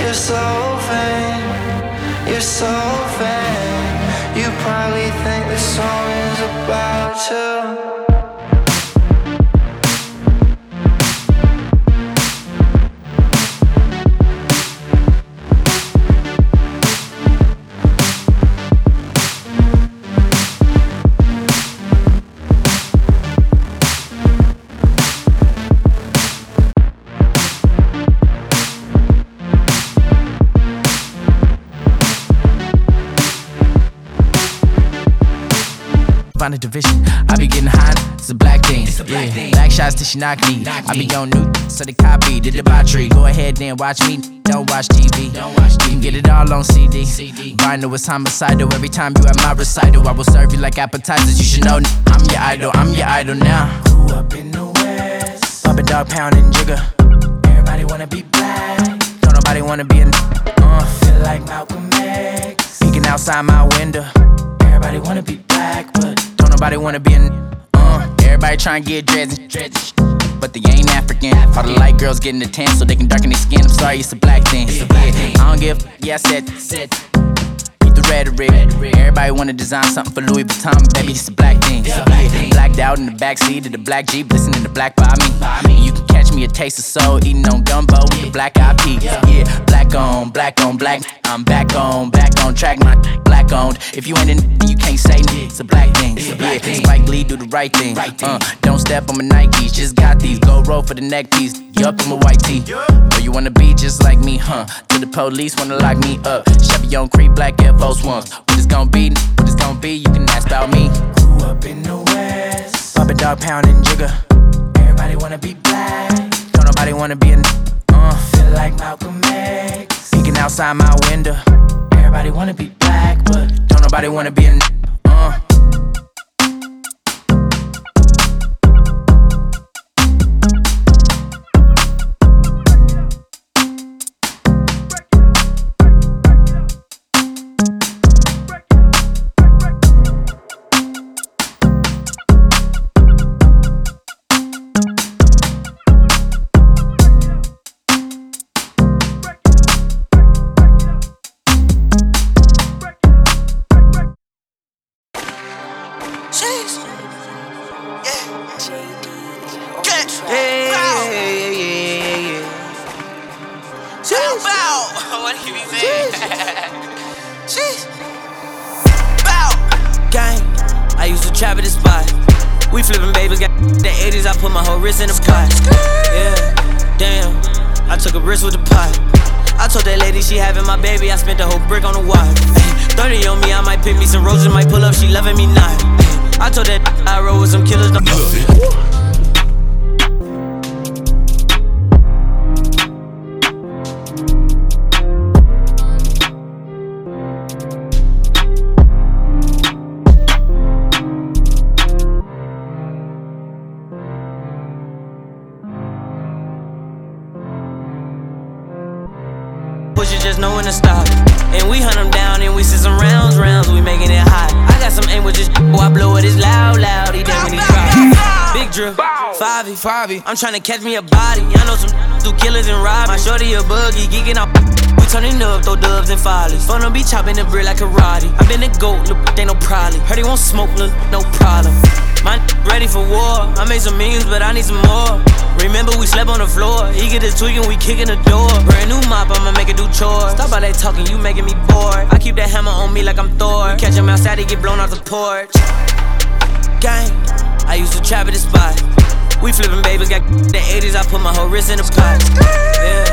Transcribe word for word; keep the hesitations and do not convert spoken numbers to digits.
You're so vain, you're so vain. You probably think this song is about you. Find a division, I be getting high, it's a black thing. It's a black yeah. thing. Black shots till she knock me. Knock I be me. on new, so they copy, the debauchery. Go ahead then watch me, don't watch T V. Don't watch T V. You can get it all on C D. C D. Vinyl is homicidal, every time you at my recital, I will serve you like appetizers. You should know I'm your idol, I'm your idol now. Grew up in the West, Pumping dog, pounding jigger. everybody wanna be black. Don't nobody wanna be a uh, Feel like Malcolm X, peeking outside my window. everybody wanna be black, but Don't nobody wanna be a uh, everybody tryna get dreads and dreads, but they ain't African. All the light girls getting the tan so they can darken their skin. I'm sorry, it's a black thing. It's a black thing. I don't give, yeah, I said, said keep the rhetoric. Everybody wanna design something for Louis Vuitton, baby, it's a black thing. It's a black thing. Blacked out in the backseat of the black Jeep, listening to Black by me. By me. You can catch me a taste of soul, eating on gumbo with the black eyed peas. Yeah. Yeah, black on, black on, black. I'm back on, back on track, my black owned. If you ain't in it, you can't say n- it's a black thing. It's a black yeah, thing. Spike Lee do the right thing. Right thing. Uh, don't step on my Nikes, just got these. Go roll for the neck piece. Yup, I'm a white tee. Or you wanna be just like me, huh? Till the police wanna lock me up. Chevy on Creek, black Air Force Ones. What it's gon' be, what it's gon' be, you can ask about me. grew up in the West, Pumping dog, pounding jigger. everybody wanna be black. Don't nobody wanna be a uh, Feel like Malcolm X, peeking outside my window. everybody wanna be black, but Don't nobody wanna be a uh. Jeez. Yeah. Yeah, yeah, yeah, yeah, yeah, yeah. Bow, bow. What do you mean? Jeez. Bow. Gang, I used to trap at the spot. We flipping babies, got the eighties, I put my whole wrist in the pot. Yeah, damn, I took a risk with the pot. I told that lady she having my baby, I spent the whole brick on the watch. thirty on me, I might pick me some roses, might pull up, she loving me not. I told that I roll with some killers, no. Push it, just know when to stop. And we hunt them down and we sit some rounds, rounds, we making it hot. I got some aim with this, boy, I blow it, it's loud, loud, he damn when he drop. Big drill, five five I'm tryna catch me a body. I know some do killers and rob. My shorty a buggy, geeking out. We turning up, throw dubs and follies. Fun to be chopping the bread like karate. I been a goat, look, they no probably. Heard he won't smoke, look, no problem. My ready for war. I made some millions, but I need some more. Remember we slept on the floor. He get his tweaking, we kicking the door. Brand new mop, I'ma make it do chores. Stop all that talking, you making me bored. I keep that hammer on me like I'm Thor. Catch him outside, he get blown off the porch. Gang, I used to trap at the spot. We flipping babies, got the eighties, I put my whole wrist in the pot. Yeah.